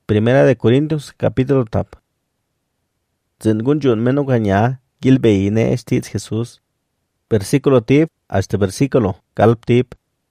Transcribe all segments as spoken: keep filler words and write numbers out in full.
Primera de Corintios, capítulo tap. Zingun jun menu ganya, gilbeine estit Jesús. Versículo tip, hasta versículo, calp tip.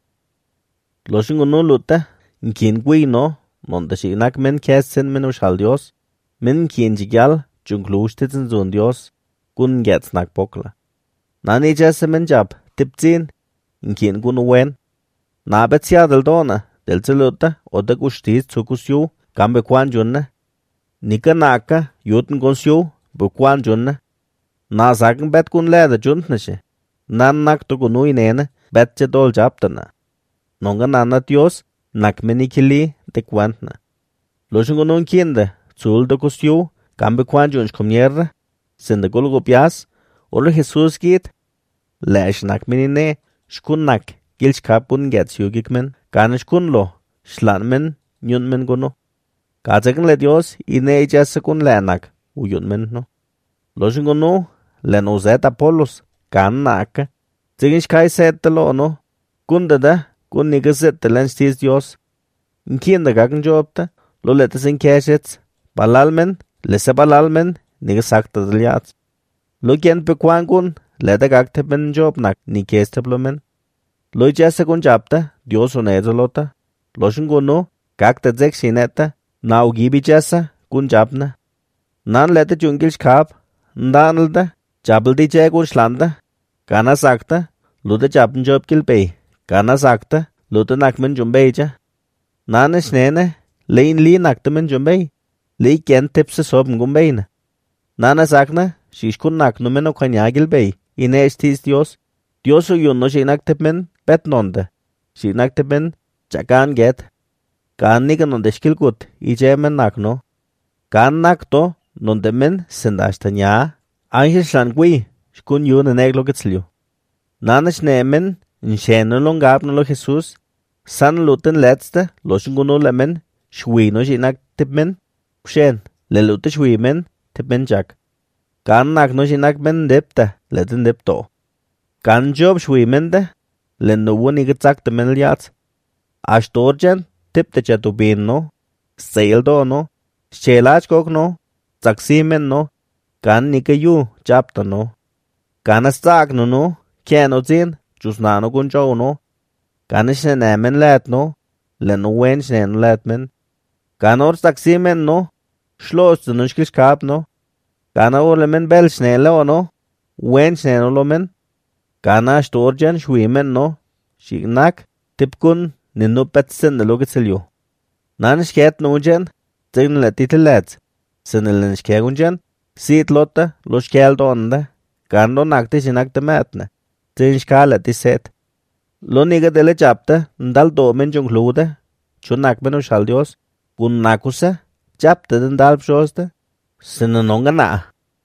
Loshingunu luta, nkin guino, donde shinak men kessen menu shal Dios, men kin jigal, junglustitzen zun Dios, gun gets nak pokla. Nani jesse men jab, tipzin, nkin gun wen. Na betsia del dona, del zeluta, oda gustis zukusyu, gambe kwan junna. Nika naka, yuten gonsyu, bu kwan junna. Na sagen bet gun leda juntnische. Nan nak to gunu inene, bet je dol jabtana. Nonga nana Dios, nak menikili de kwantna. Loshun gunun kinde, zul de kusyu, gambe kwan junsch komnierra, sinde gulgo pias, olo Jesus geht, lesh nak menine, shkun nak, gilch kapun gets yugikmen, ganish kunlo, shlanmen, nyunmen gunu. Kazagan le Dios, ine ijasa kun lenak, uyunmen no. Loshun gunu, len uzet Apollos, kan naka, ziginsh kai setelo no, kundada, kun nigaset len stis Dios. Nkienda gagan jobta, lo letas in keshets, balalmen, lese balalmen, nigasakta deliats. Lo kien pekwangun, leta gagtepen jobnak, ni kesteplomen. Lo ijasa kun jabta, Dios unezolota. Loshun gunu, gagta zek shineta, na ugibi jasa, kun jabna. Nan leta jungilsh kap, ndanalda, jabaldi jagun shlanda, kana sakta, luda jabn job kilpey, kana sakta, luda nakmen jumbeja. Nane snene, lein li naktemen jumbey, li kien tipse sobn gumbeyna. Nana sakna, shishkun naknumen o kanyagilbey, ine estis Dios, Dios uyunno shinaktemen betnonde, shinaktemen chakan get, kan niga nonde shkilgut, ijemen nakno, kan nakto, nonde men sendashtanya, angel shangui, shkun yun eneglo getslyu. Nana shnemen, nsheno longabnolo Jesus, san luten letzte, loshungunu lemen, shwino shinaktemen, kshen, le lute shwimen, tepen jak. Kan nakno shinakmen depta, leten depto. Kan job shwimende, len no wun igetzaktemen liats. Ashtorjan, tipte chatubin no, saildo no, shelach kok no, tsaksimen no, kan nikayu chapta no. Kan astak no no, kieno zin, chusnano kuncho no, kan shnemen let no, len no wen shnen let men. Kan or tsaksimen no, shlos no shkishkap no, kan or lemen bel shnelo no, wen shneno lomen. Kan ashtorjan shwimen no, shignak, tipkun, ninu petsen de logitselyo. Nan shket nujen, zign letitelets, sinelen shkegunjen, sit lotta, lo shkel donde, kan do nakti shinakte metne, zin shkalet iset. Lo niga dele chapte, ndal domen junglude, chunakmen ushal Dios, kun nakuse, chapte den dal pshoste, sinenonga na.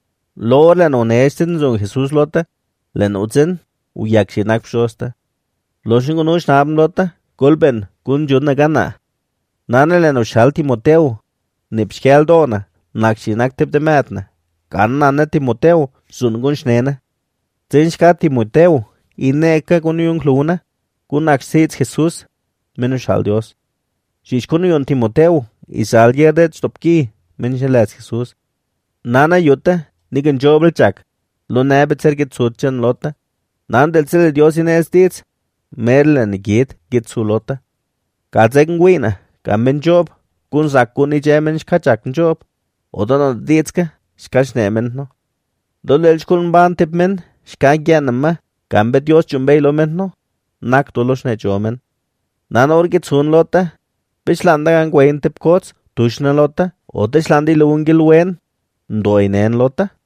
Lo len onestin zung Jesus lotte, len utzen, uyak shinak pshoste. Lo shingunu shnabn lotte, gulben, kun junna gana. Nane len ushal Timoteu, nipshkel dona, nak shinak tipte metne. Kan nane Timoteu, sungun shnene. Zinshka Timoteu, ineka kun yung kluna, kun aksits Jesus, men ushal Dios. Shishkun yung Timoteu, isal yedet stopki, men shalets Jesus. Nana yute, nigan jobel chak, lo nebetzer git sutchen lotta. Nan del sile Dios inestits, merlen git git su lotta. Kazegen wina, kamben job, kun sakun ijemen shkachakn job. Odono ditske, shkashnemen no. Dolel shkun ban tipmen, shkagyanma, kambe Dios jumbey lomen no. Nak dolos ne jomen. Nan or git sun lotta, bishlanda gang wen tip kots, tushna lotta, ote shlandi luungil wen, ndoinen lotta.